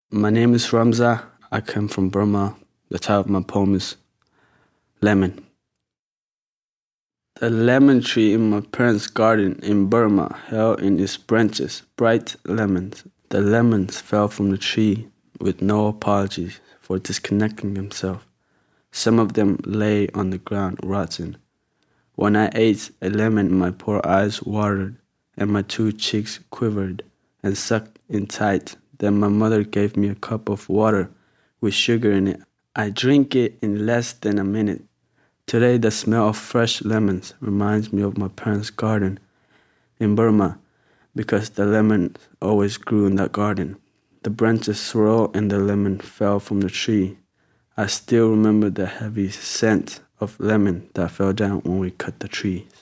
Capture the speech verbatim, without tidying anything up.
My name is Ramza. I come from Burma. The title of my poem is Lemon. The lemon tree in my parents' garden in Burma held in its branches bright lemons. The lemons fell from the tree with no apologies for disconnecting themselves. Some of them lay on the ground rotten. When I ate a lemon, my poor eyes watered and my two cheeks quivered and sucked in tight. Then my mother gave me a cup of water with sugar in it. I drink it in less than a minute. Today the smell of fresh lemons reminds me of my parents' garden in Burma because the lemons always grew in that garden. The branches swirled and the lemon fell from the tree. I still remember the heavy scent of lemon that fell down when we cut the trees.